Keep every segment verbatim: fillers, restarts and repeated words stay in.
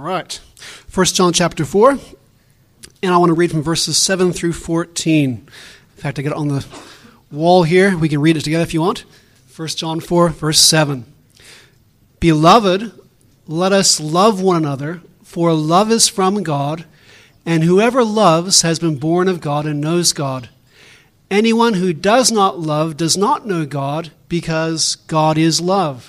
right. First John chapter four, and I want to read from verses seven through fourteen. In fact, I got it on the wall here. We can read it together if you want. First John four, verse seven. Beloved, let us love one another, for love is from God, and whoever loves has been born of God and knows God. Anyone who does not love does not know God, because God is love.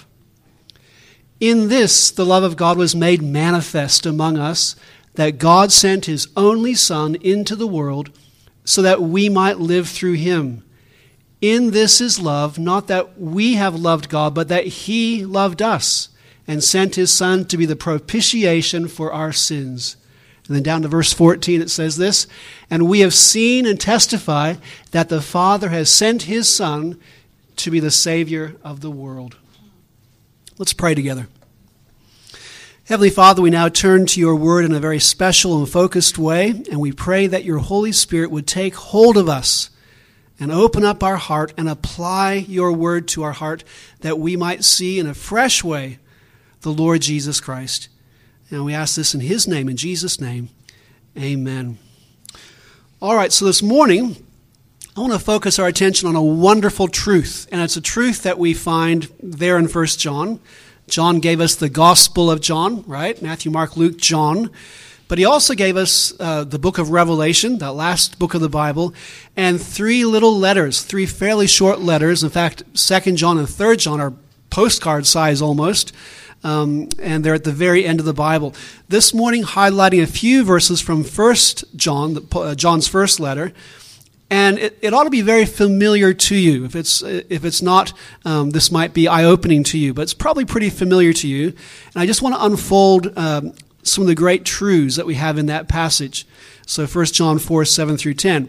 In this, the love of God was made manifest among us, that God sent his only Son into the world so that we might live through him. In this is love, not that we have loved God, but that he loved us and sent his Son to be the propitiation for our sins. And then down to verse fourteen, it says this, and we have seen and testify that the Father has sent his Son to be the Savior of the world. Let's pray together. Heavenly Father, we now turn to your word in a very special and focused way, and we pray that your Holy Spirit would take hold of us and open up our heart and apply your word to our heart, that we might see in a fresh way the Lord Jesus Christ. And we ask this in his name, in Jesus' name, amen. All right, so this morning, I want to focus our attention on a wonderful truth, and it's a truth that we find there in First John. John gave us the Gospel of John, right? Matthew, Mark, Luke, John. But he also gave us uh, the book of Revelation, that last book of the Bible, and three little letters, three fairly short letters. In fact, Second John and Third John are postcard size almost, um, and they're at the very end of the Bible. This morning, highlighting a few verses from First John, the, uh, John's first letter. And it, it ought to be very familiar to you. If it's if it's not, um, this might be eye-opening to you, but it's probably pretty familiar to you. And I just want to unfold um, some of the great truths that we have in that passage. So First John four, seven through ten.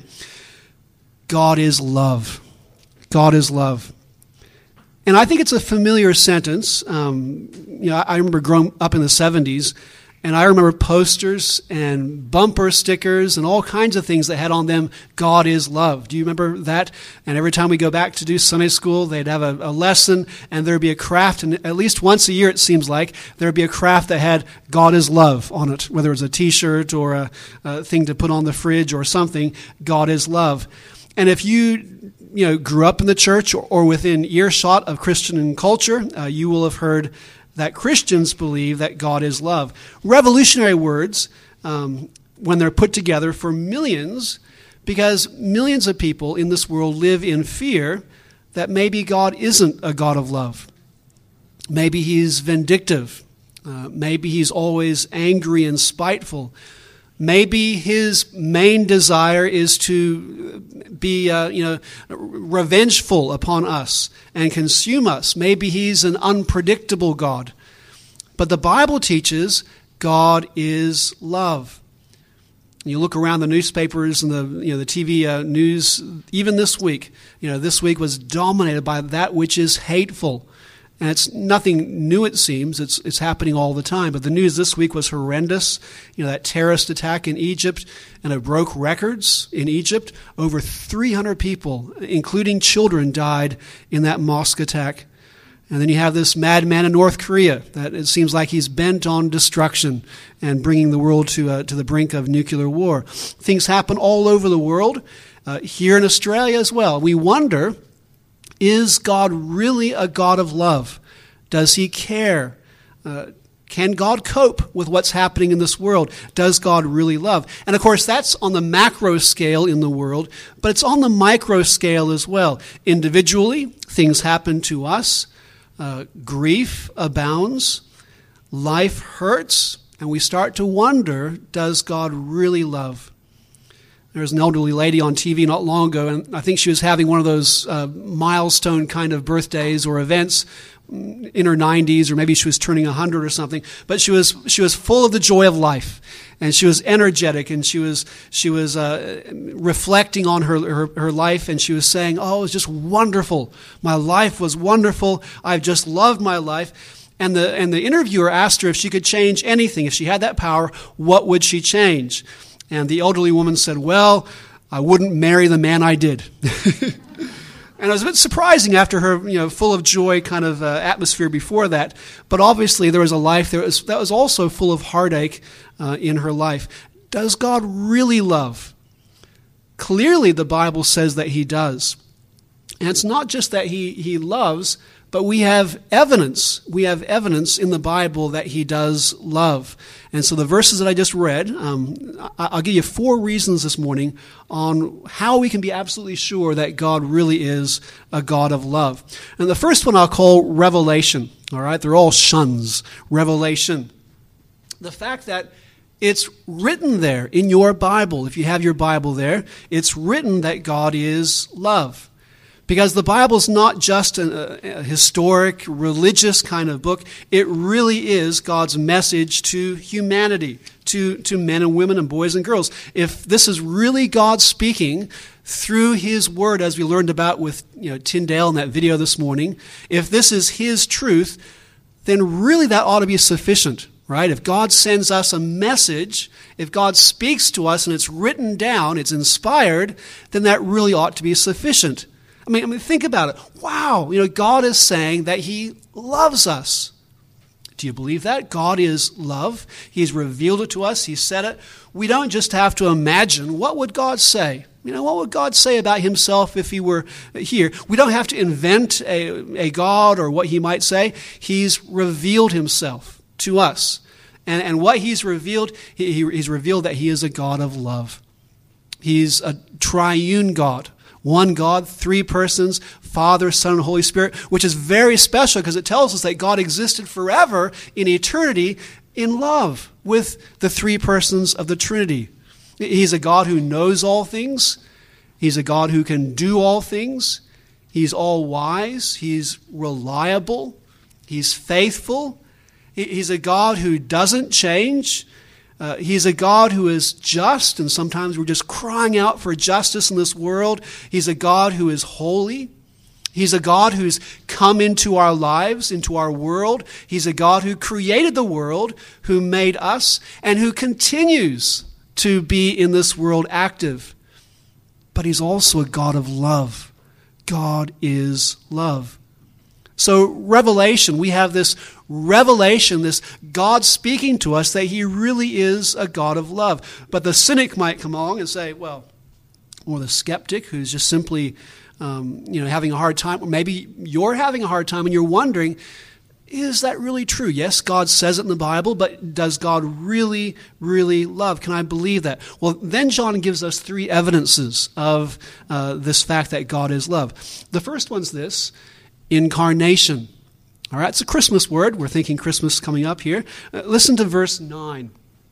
God is love. God is love. And I think it's a familiar sentence. Um, you know, I remember growing up in the seventies, and I remember posters and bumper stickers and all kinds of things that had on them, God is love. Do you remember that? And every time we go back to do Sunday school, they'd have a, a lesson, and there'd be a craft, and at least once a year it seems like, there'd be a craft that had God is love on it, whether it was a t-shirt or a, a thing to put on the fridge or something, God is love. And if you, you know, grew up in the church or, or within earshot of Christian culture, uh, you will have heard that Christians believe that God is love. Revolutionary words um, when they're put together for millions, because millions of people in this world live in fear that maybe God isn't a God of love. Maybe he's vindictive. Uh, maybe he's always angry and spiteful. Maybe his main desire is to be, uh, you know, revengeful upon us and consume us. Maybe he's an unpredictable God. But the Bible teaches God is love. You look around the newspapers and the, you know, the T V uh, news, even this week, you know, this week was dominated by that which is hateful. And it's nothing new, it seems. It's it's happening all the time. But the news this week was horrendous. You know, that terrorist attack in Egypt, and it broke records in Egypt. Over three hundred people, including children, died in that mosque attack. And then you have this madman in North Korea that it seems like he's bent on destruction and bringing the world to uh, to the brink of nuclear war. Things happen all over the world, uh, here in Australia as well. We wonder, is God really a God of love? Does he care? Uh, can God cope with what's happening in this world? Does God really love? And of course, that's on the macro scale in the world, but it's on the micro scale as well. Individually, things happen to us. Uh, grief abounds. Life hurts. And we start to wonder, does God really love? There was an elderly lady on T V not long ago, and I think she was having one of those uh, milestone kind of birthdays or events in her nineties, or maybe she was turning one hundred or something. But she was she was full of the joy of life, and she was energetic, and she was she was uh, reflecting on her, her her life, and she was saying, "Oh, it was just wonderful. My life was wonderful. I've just loved my life." And the and the interviewer asked her if she could change anything, if she had that power, what would she change? And the elderly woman said, "Well, I wouldn't marry the man I did." And it was a bit surprising after her, you know, full of joy kind of uh, atmosphere before that. But obviously there was a life there was, that was also full of heartache uh, in her life. Does God really love? Clearly the Bible says that he does. And it's not just that he, he loves, but we have evidence. We have evidence in the Bible that he does love. And so the verses that I just read, um, I'll give you four reasons this morning on how we can be absolutely sure that God really is a God of love. And the first one I'll call revelation. All right, they're all shuns. Revelation. The fact that it's written there in your Bible, if you have your Bible there, it's written that God is love. Because the Bible's not just a, a historic, religious kind of book. It really is God's message to humanity, to, to men and women and boys and girls. If this is really God speaking through his word, as we learned about with you know Tyndale in that video this morning, if this is his truth, then really that ought to be sufficient, right? If God sends us a message, if God speaks to us and it's written down, it's inspired, then that really ought to be sufficient. I mean, I mean, think about it. Wow, you know, God is saying that he loves us. Do you believe that? God is love. He's revealed it to us. He said it. We don't just have to imagine, what would God say? You know, what would God say about himself if he were here? We don't have to invent a, a God or what he might say. He's revealed himself to us. And, and what he's revealed, he, he, he's revealed that he is a God of love. He's a triune God. One God, three persons, Father, Son, and Holy Spirit, which is very special because it tells us that God existed forever in eternity in love with the three persons of the Trinity. He's a God who knows all things. He's a God who can do all things. He's all-wise. He's reliable. He's faithful. He's a God who doesn't change. Uh, he's a God who is just, and sometimes we're just crying out for justice in this world. He's a God who is holy. He's a God who's come into our lives, into our world. He's a God who created the world, who made us, and who continues to be in this world active. But he's also a God of love. God is love. So revelation, we have this revelation, this God speaking to us that he really is a God of love. But the cynic might come along and say, well, or the skeptic who's just simply um, you know, having a hard time, or maybe you're having a hard time and you're wondering, is that really true? Yes, God says it in the Bible, but does God really, really love? Can I believe that? Well, then John gives us three evidences of uh, this fact that God is love. The first one's this: incarnation. All right, it's a Christmas word. We're thinking Christmas coming up here. Uh, listen to verse nine.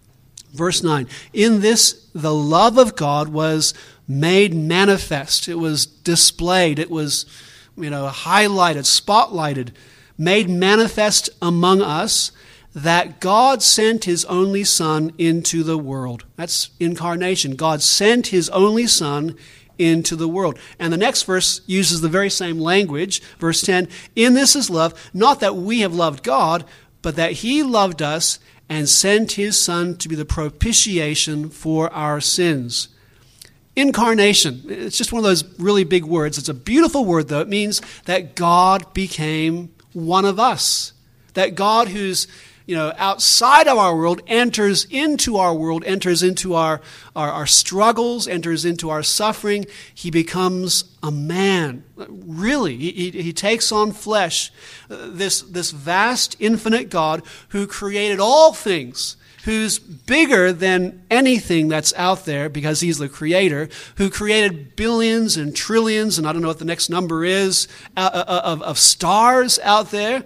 Verse nine. In this, the love of God was made manifest. It was displayed. It was, you know, highlighted, spotlighted, made manifest among us, that God sent his only Son into the world. That's incarnation. God sent his only Son into the world. And the next verse uses the very same language. Verse ten, in this is love, not that we have loved God, but that he loved us and sent his Son to be the propitiation for our sins. Incarnation. It's just one of those really big words. It's a beautiful word, though. It means that God became one of us. That God, who's, you know, outside of our world, enters into our world, enters into our, our, our struggles, enters into our suffering. He becomes a man. Really, he, he, he takes on flesh. Uh, this, this vast, infinite God who created all things, who's bigger than anything that's out there because he's the creator, who created billions and trillions, and I don't know what the next number is, uh, of, of stars out there.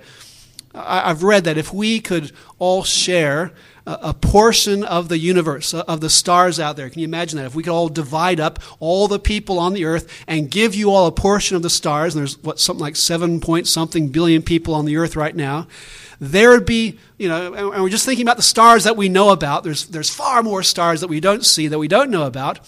I've read that if we could all share a portion of the universe, of the stars out there, can you imagine that? If we could all divide up all the people on the earth and give you all a portion of the stars, and there's what, something like seven point something billion people on the earth right now, there would be, you know, and we're just thinking about the stars that we know about. There's, there's far more stars that we don't see, that we don't know about.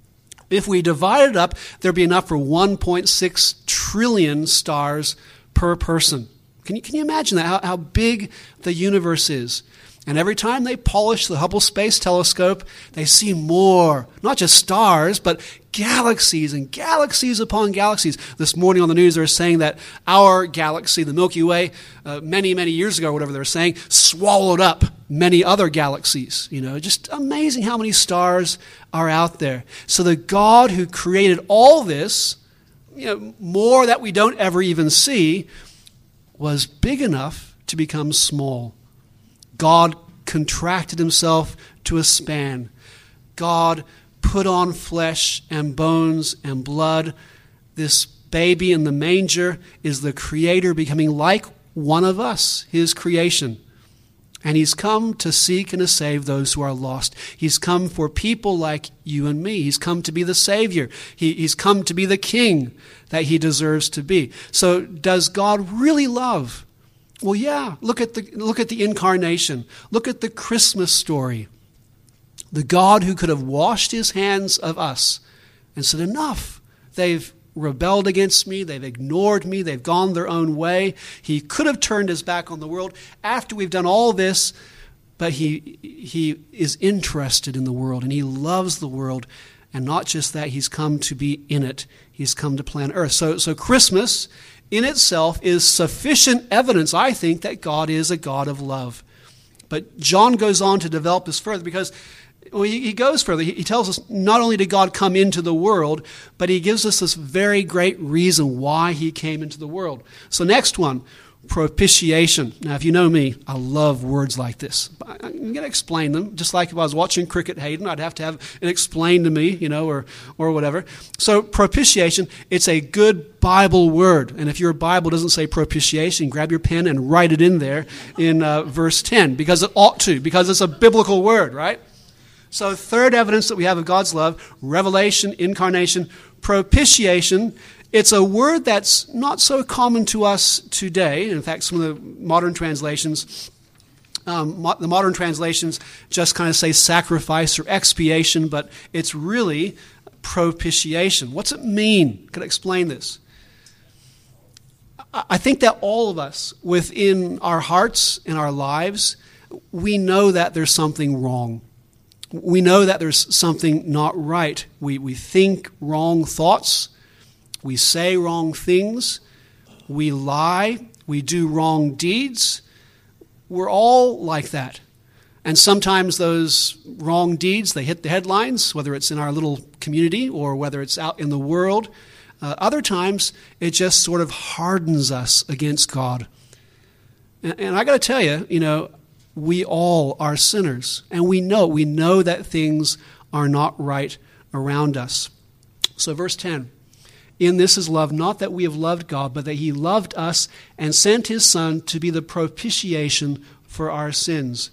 If we divide it up, there'd be enough for one point six trillion stars per person. Can you, can you imagine that, how, how big the universe is? And every time they polish the Hubble Space Telescope, they see more, not just stars, but galaxies and galaxies upon galaxies. This morning on the news, they were saying that our galaxy, the Milky Way, uh, many, many years ago, whatever they were saying, swallowed up many other galaxies. You know, just amazing how many stars are out there. So the God who created all this, you know, more that we don't ever even see, was big enough to become small. God contracted himself to a span. God put on flesh and bones and blood. This baby in the manger is the Creator becoming like one of us, his creation. And he's come to seek and to save those who are lost. He's come for people like you and me. He's come to be the Savior. He, he's come to be the King that he deserves to be. So does God really love? Well, yeah, look at the look at the incarnation. Look at the Christmas story. The God who could have washed his hands of us and said, enough. They've rebelled against me. They've ignored me. They've gone their own way. He could have turned his back on the world after we've done all this, but he he is interested in the world, and he loves the world. And not just that, he's come to be in it. He's come to plan earth. So, so Christmas in itself is sufficient evidence, I think, that God is a God of love. But John goes on to develop this further because well, he, he goes further. He, he tells us not only did God come into the world, but he gives us this very great reason why he came into the world. So next one, propitiation. Now, if you know me, I love words like this. I'm going to explain them. Just like if I was watching cricket, Hayden, I'd have to have it explained to me, you know, or or whatever. So propitiation, it's a good Bible word. And if your Bible doesn't say propitiation, grab your pen and write it in there in uh, verse ten, because it ought to, because it's a biblical word, right? So third evidence that we have of God's love, revelation, incarnation, propitiation. It's a word that's not so common to us today. In fact, some of the modern translations, um, mo- the modern translations just kind of say sacrifice or expiation, but it's really propitiation. What's it mean? Could I explain this? I think that all of us, within our hearts and our lives, we know that there's something wrong. We know that there's something not right. We we think wrong thoughts. We say wrong things, we lie, we do wrong deeds. We're all like that. And sometimes those wrong deeds, they hit the headlines, whether it's in our little community or whether it's out in the world. Uh, other times, it just sort of hardens us against God. And, and I got to tell you, you know, we all are sinners. And we know, we know that things are not right around us. So verse ten. In this is love, not that we have loved God, but that he loved us and sent his Son to be the propitiation for our sins.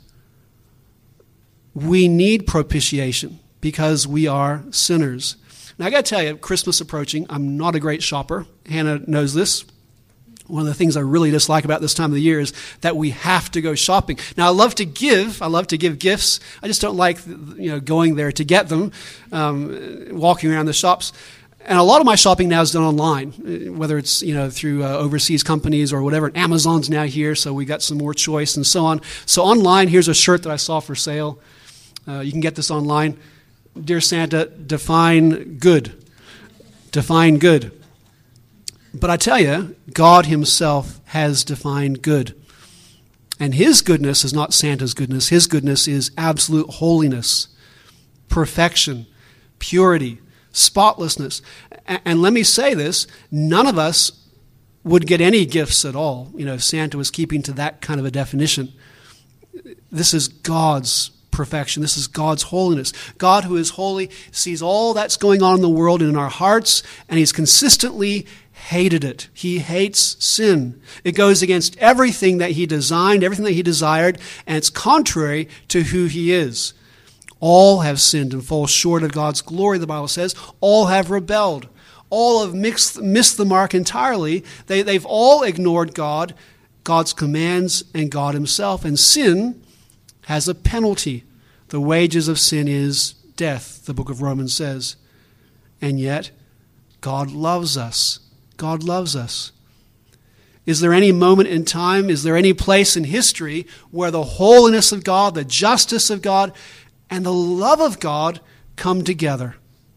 We need propitiation because we are sinners. Now, I got to tell you, Christmas approaching, I'm not a great shopper. Hannah knows this. One of the things I really dislike about this time of the year is that we have to go shopping. Now, I love to give. I love to give gifts. I just don't like, you know, going there to get them, um, walking around the shops. And a lot of my shopping now is done online, whether it's, you know, through uh, overseas companies or whatever. Amazon's now here, so we got some more choice and so on. So online, here's a shirt that I saw for sale. Uh, you can get this online. Dear Santa, define good. Define good. But I tell you, God himself has defined good. And his goodness is not Santa's goodness. His goodness is absolute holiness, perfection, purity, spotlessness. And let me say this, none of us would get any gifts at all, you know, if Santa was keeping to that kind of a definition. This is God's perfection. This is God's holiness. God, who is holy, sees all that's going on in the world and in our hearts, and he's consistently hated it. He hates sin. It goes against everything that he designed, everything that he desired, and it's contrary to who he is. All have sinned and fall short of God's glory, the Bible says. All have rebelled. All have mixed, missed the mark entirely. They, they've all ignored God, God's commands, and God himself. And sin has a penalty. The wages of sin is death, the book of Romans says. And yet, God loves us. God loves us. Is there any moment in time, is there any place in history where the holiness of God, the justice of God, and the love of God come together?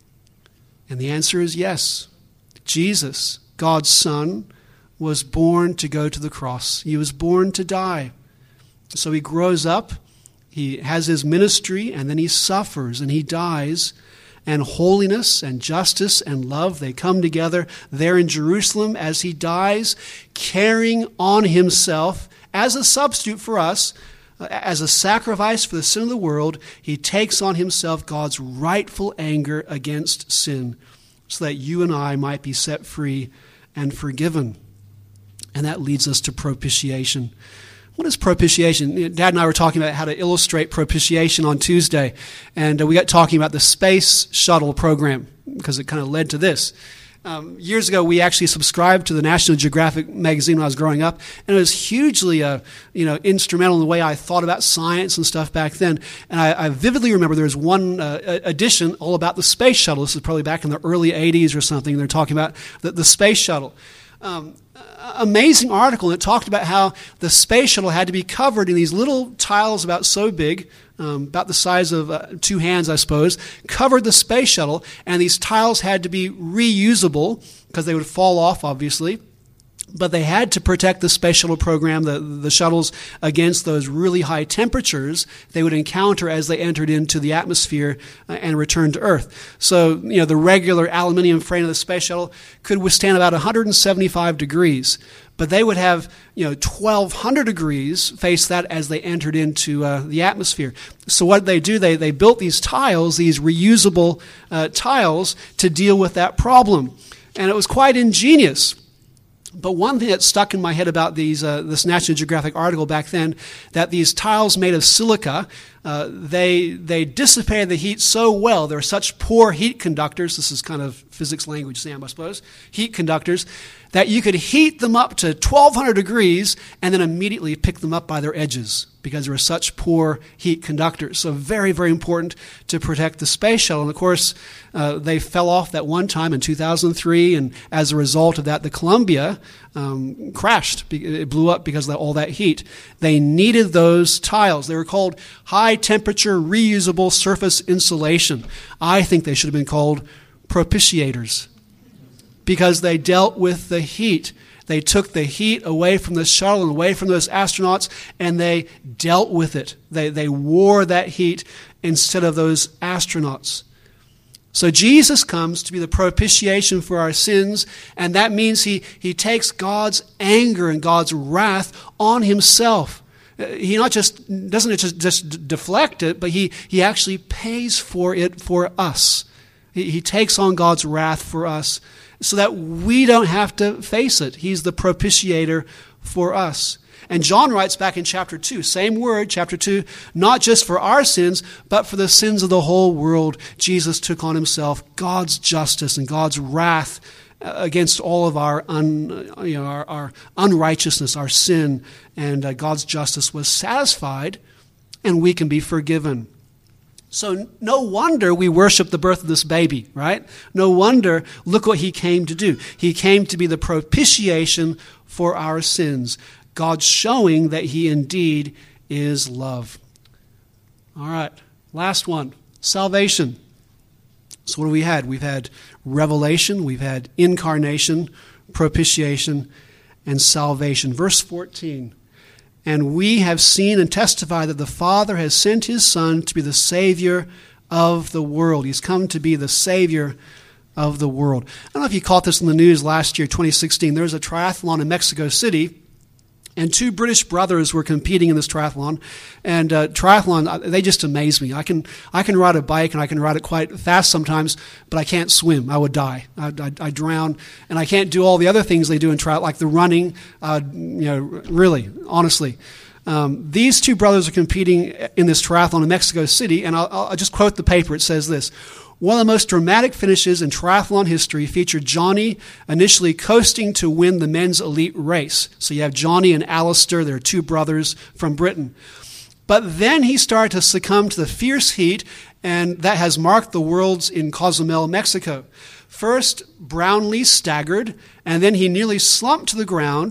And the answer is yes. Jesus, God's Son, was born to go to the cross. He was born to die. So he grows up, he has his ministry, and then he suffers and he dies. And holiness and justice and love, they come together there in Jerusalem as he dies, carrying on himself as a substitute for us, as a sacrifice for the sin of the world. He takes on himself God's rightful anger against sin so that you and I might be set free and forgiven. And that leads us to propitiation. What is propitiation? Dad and I were talking about how to illustrate propitiation on Tuesday, and we got talking about the Space Shuttle program because it kind of led to this. Um, years ago, we actually subscribed to the National Geographic magazine when I was growing up, and it was hugely, uh, you know, instrumental in the way I thought about science and stuff back then. And I, I vividly remember there was one uh, edition all about the Space Shuttle. This was probably back in the early eighties or something. They're talking about the, the Space Shuttle. Um, amazing article, and it talked about how the space shuttle had to be covered in these little tiles about so big, um, about the size of uh, two hands, I suppose, covered the space shuttle, and these tiles had to be reusable because they would fall off, obviously. But they had to protect the space shuttle program, the, the shuttles, against those really high temperatures they would encounter as they entered into the atmosphere uh, and returned to Earth. So, you know, the regular aluminum frame of the space shuttle could withstand about one hundred seventy-five degrees. But they would have, you know, twelve hundred degrees face that as they entered into uh, the atmosphere. So what did they do? They, they built these tiles, these reusable uh, tiles, to deal with that problem. And it was quite ingenious. But one thing that stuck in my head about these, uh, this National Geographic article back then, that these tiles made of silica, uh, they they dissipated the heat so well. They're such poor heat conductors. This is kind of physics language, Sam, I suppose. Heat conductors, that you could heat them up to twelve hundred degrees and then immediately pick them up by their edges because they were such poor heat conductors. So very, very important to protect the space shuttle. And of course, uh, they fell off that one time in two thousand three, and as a result of that, the Columbia um, crashed. It blew up because of all that heat. They needed those tiles. They were called high-temperature reusable surface insulation. I think they should have been called propitiators because they dealt with the heat. They took the heat away from the shuttle and away from those astronauts, and they dealt with it. They, they wore that heat instead of those astronauts. So Jesus comes to be the propitiation for our sins, and that means he, he takes God's anger and God's wrath on himself. He not just doesn't just, just deflect it, but he, he actually pays for it for us. He, he takes on God's wrath for us so that we don't have to face it. He's the propitiator for us. And John writes back in chapter two, same word, chapter two, not just for our sins, but for the sins of the whole world. Jesus took on himself God's justice and God's wrath against all of our, un, you know, our, our unrighteousness, our sin, and uh, God's justice was satisfied, and we can be forgiven. So no wonder we worship the birth of this baby, right? No wonder, look what he came to do. He came to be the propitiation for our sins. God showing that he indeed is love. All right, last one, salvation. So what have we had? We've had revelation, we've had incarnation, propitiation, and salvation. Verse fourteen. And we have seen and testified that the Father has sent his Son to be the Savior of the world. He's come to be the Savior of the world. I don't know if you caught this in the news last year, twenty sixteen. There was a triathlon in Mexico City, and two British brothers were competing in this triathlon. And uh, triathlon, they just amaze me. I can I can ride a bike, and I can ride it quite fast sometimes, but I can't swim. I would die. I, I, I drown, and I can't do all the other things they do in triathlon, like the running. Uh, you know, really, honestly. Um, these two brothers are competing in this triathlon in Mexico City, and I'll, I'll just quote the paper. It says this. One of the most dramatic finishes in triathlon history featured Johnny initially coasting to win the men's elite race. So you have Johnny and Alistair, they're two brothers from Britain. But then he started to succumb to the fierce heat, and that has marked the worlds in Cozumel, Mexico. First, Brownlee staggered, and then he nearly slumped to the ground,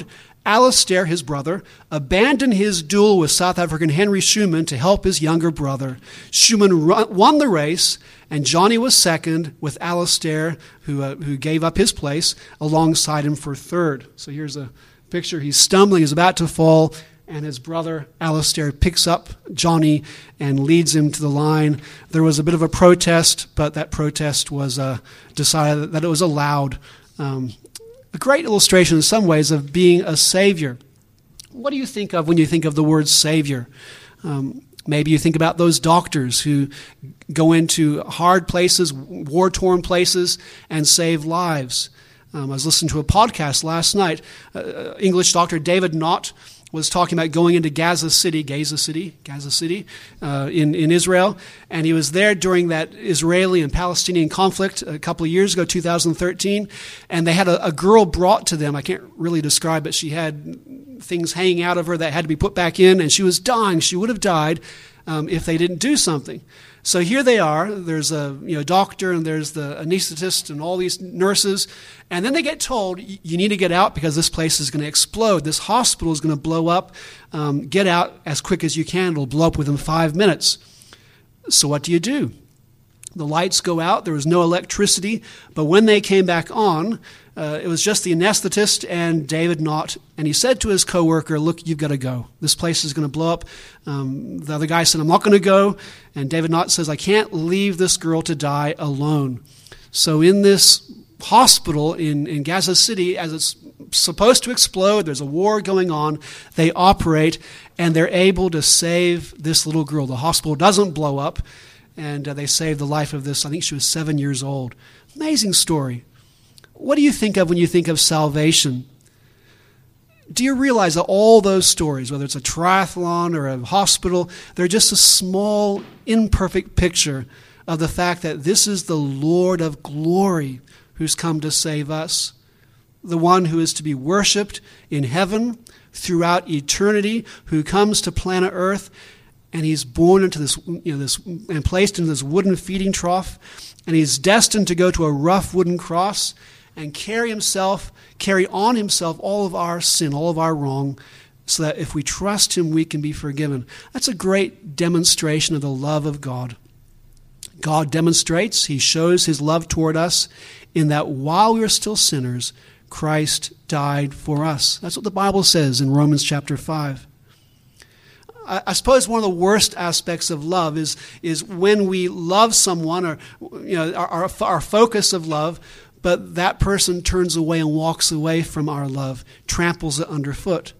Alistair, his brother, abandoned his duel with South African Henry Schumann to help his younger brother. Schumann run, won the race, and Johnny was second, with Alistair, who, uh, who gave up his place, alongside him for third. So here's a picture. He's stumbling, he's about to fall, and his brother, Alistair, picks up Johnny and leads him to the line. There was a bit of a protest, but that protest was uh, decided that it was allowed. Um, A great illustration in some ways of being a savior. What do you think of when you think of the word savior? Um, maybe you think about those doctors who go into hard places, war-torn places, and save lives. Um, I was listening to a podcast last night. Uh, English doctor David Knott was talking about going into Gaza City, Gaza City, Gaza City, uh, in, in Israel. And he was there during that Israeli and Palestinian conflict a couple of years ago, two thousand thirteen. And they had a, a girl brought to them. I can't really describe it. She had things hanging out of her that had to be put back in, and she was dying. She would have died um, if they didn't do something. So here they are. There's a you know doctor, and there's the anesthetist and all these nurses. And then they get told, you need to get out because this place is going to explode. This hospital is going to blow up. Um, get out as quick as you can. It'll blow up within five minutes. So what do you do? The lights go out. There was no electricity. But when they came back on, uh, it was just the anesthetist and David Knott. And he said to his coworker, look, you've got to go. This place is going to blow up. Um, the other guy said, I'm not going to go. And David Knott says, I can't leave this girl to die alone. So in this hospital in, in Gaza City, as it's supposed to explode, there's a war going on, they operate, and they're able to save this little girl. The hospital doesn't blow up, and uh, they save the life of this, I think she was seven years old. Amazing story. What do you think of when you think of salvation? Do you realize that all those stories, whether it's a triathlon or a hospital, they're just a small, imperfect picture of the fact that this is the Lord of glory who's come to save us, the one who is to be worshipped in heaven throughout eternity, who comes to planet Earth, and he's born into this, you know, this and placed into this wooden feeding trough, and he's destined to go to a rough wooden cross and carry himself, carry on himself all of our sin, all of our wrong, so that if we trust him, we can be forgiven. That's a great demonstration of the love of God. God demonstrates, he shows his love toward us in that while we were still sinners, Christ died for us. That's what the Bible says in Romans chapter five. I, I suppose one of the worst aspects of love is, is when we love someone, or you know, our, our, our focus of love, but that person turns away and walks away from our love, tramples it underfoot.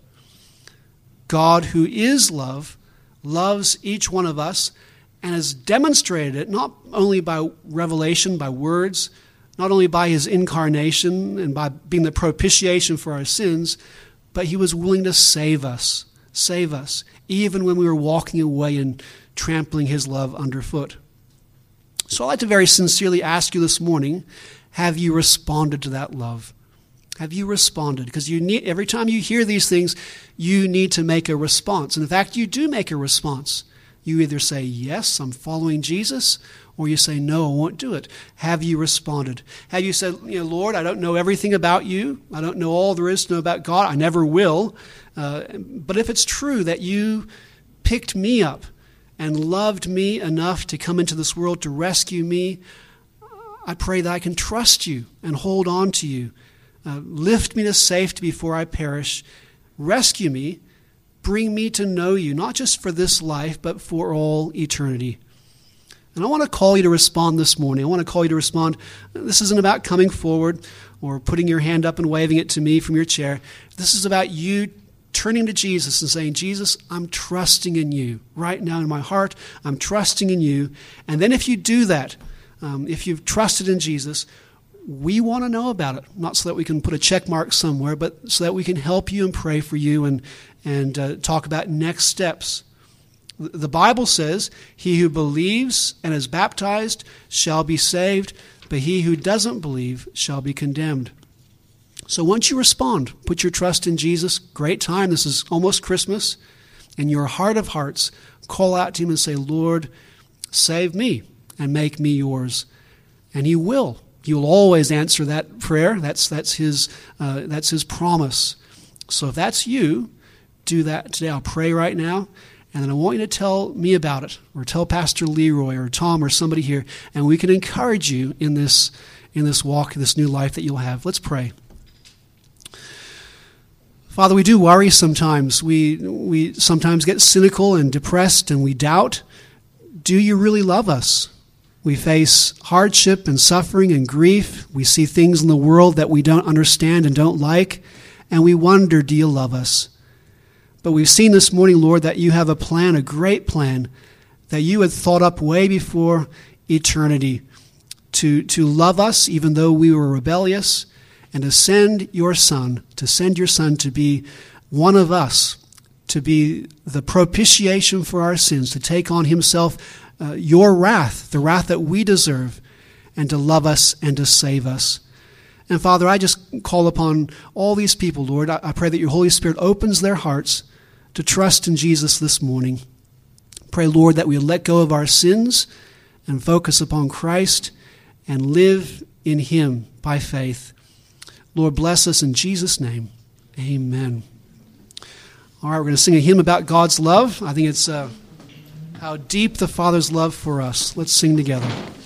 God, who is love, loves each one of us and has demonstrated it not only by revelation, by words, not only by his incarnation and by being the propitiation for our sins, but he was willing to save us, save us, even when we were walking away and trampling his love underfoot. So I'd like to very sincerely ask you this morning, have you responded to that love? Have you responded? Because you need, every time you hear these things, you need to make a response. And in fact, you do make a response. You either say, yes, I'm following Jesus, or you say, no, I won't do it. Have you responded? Have you said, you know, Lord, I don't know everything about you. I don't know all there is to know about God. I never will. Uh, but if it's true that you picked me up and loved me enough to come into this world to rescue me, I pray that I can trust you and hold on to you. Uh, lift me to safety before I perish. Rescue me. Bring me to know you, not just for this life, but for all eternity. And I want to call you to respond this morning. I want to call you to respond. This isn't about coming forward or putting your hand up and waving it to me from your chair. This is about you turning to Jesus and saying, Jesus, I'm trusting in you. Right now in my heart, I'm trusting in you. And then if you do that, um, if you've trusted in Jesus, we want to know about it. Not so that we can put a check mark somewhere, but so that we can help you and pray for you and, and uh, talk about next steps. The Bible says, he who believes and is baptized shall be saved, but he who doesn't believe shall be condemned. So once you respond, put your trust in Jesus. Great time. This is almost Christmas. In your heart of hearts, call out to him and say, Lord, save me and make me yours. And he will. He will always answer that prayer. That's, that's, his, uh, that's his promise. So if that's you, do that today. I'll pray right now, and then I want you to tell me about it, or tell Pastor Leroy or Tom or somebody here, and we can encourage you in this in this walk, this new life that you'll have. Let's pray. Father, we do worry sometimes. We we sometimes get cynical and depressed, and we doubt, do you really love us? We face hardship and suffering and grief. We see things in the world that we don't understand and don't like, and we wonder, do you love us? But we've seen this morning, Lord, that you have a plan, a great plan, that you had thought up way before eternity to, to love us even though we were rebellious, and to send your Son, to send your Son to be one of us, to be the propitiation for our sins, to take on himself uh, your wrath, the wrath that we deserve, and to love us and to save us. And Father, I just call upon all these people, Lord. I, I pray that your Holy Spirit opens their hearts to trust in Jesus this morning. Pray, Lord, that we let go of our sins and focus upon Christ and live in him by faith. Lord, bless us in Jesus' name. Amen. All right, we're going to sing a hymn about God's love. I think it's uh, how deep the Father's love for us. Let's sing together.